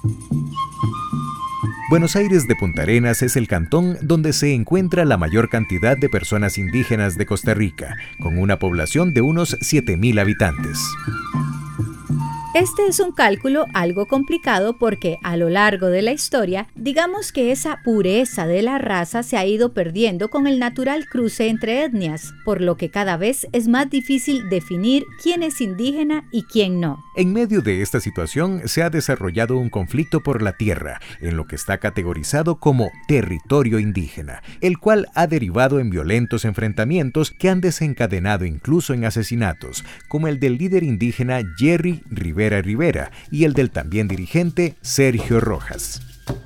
Buenos Aires de Punta Arenas es el cantón donde se encuentra la mayor cantidad de personas indígenas de Costa Rica, con una población de unos 7.000 habitantes. Este es un cálculo algo complicado porque a lo largo de la historia, digamos que esa pureza de la raza se ha ido perdiendo con el natural cruce entre etnias, por lo que cada vez es más difícil definir quién es indígena y quién no. En medio de esta situación se ha desarrollado un conflicto por la tierra, en lo que está categorizado como territorio indígena, el cual ha derivado en violentos enfrentamientos que han desencadenado incluso en asesinatos, como el del líder indígena Jerry Rivera y el del también dirigente Sergio Rojas.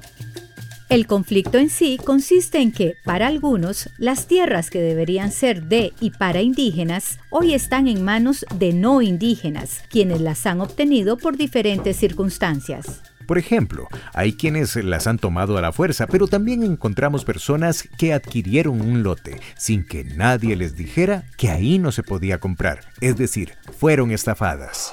El conflicto en sí consiste en que, para algunos, las tierras que deberían ser de y para indígenas, hoy están en manos de no indígenas, quienes las han obtenido por diferentes circunstancias. Por ejemplo, hay quienes las han tomado a la fuerza, pero también encontramos personas que adquirieron un lote sin que nadie les dijera que ahí no se podía comprar, es decir, fueron estafadas.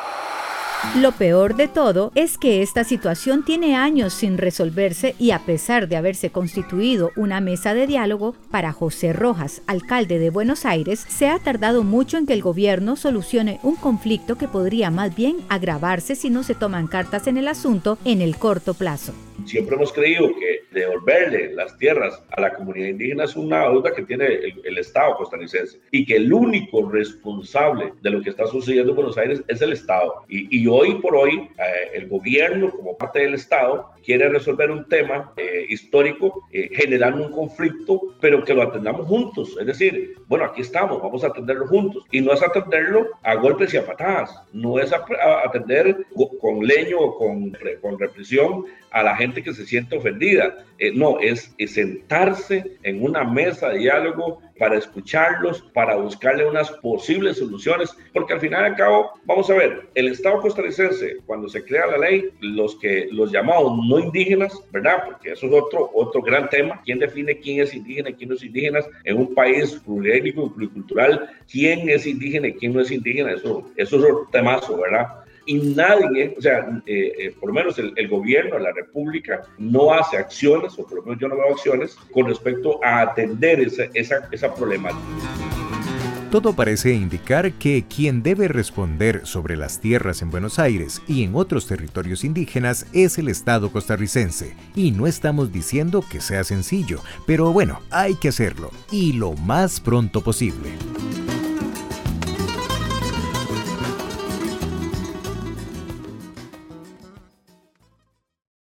Lo peor de todo es que esta situación tiene años sin resolverse y a pesar de haberse constituido una mesa de diálogo, para José Rojas, alcalde de Buenos Aires, se ha tardado mucho en que el gobierno solucione un conflicto que podría más bien agravarse si no se toman cartas en el asunto en el corto plazo. Siempre hemos creído que devolverle las tierras a la comunidad indígena es una deuda que tiene el Estado costarricense y que el único responsable de lo que está sucediendo en Buenos Aires es el Estado. Y hoy por hoy el gobierno, como parte del Estado, quiere resolver un tema histórico generando un conflicto, pero que lo atendamos juntos. Es decir, bueno, aquí estamos, vamos a atenderlo juntos. Y no es atenderlo a golpes y a patadas, no es atender con leño o con represión a la gente que se siente ofendida. No, es sentarse en una mesa de diálogo para escucharlos, para buscarle unas posibles soluciones, porque al final y al cabo, vamos a ver, el Estado costarricense, cuando se crea la ley, los llamados no indígenas, ¿verdad? Porque eso es otro gran tema. ¿Quién define quién es indígena y quién no es indígena en un país pluriétnico y pluricultural? ¿Quién es indígena y quién no es indígena? Eso es otro temazo, ¿verdad? Y nadie, o sea, por lo menos el gobierno de la República no hace acciones, o por lo menos yo no veo acciones, con respecto a atender esa problemática. Todo parece indicar que quien debe responder sobre las tierras en Buenos Aires y en otros territorios indígenas es el Estado costarricense. Y no estamos diciendo que sea sencillo, pero bueno, hay que hacerlo, y lo más pronto posible.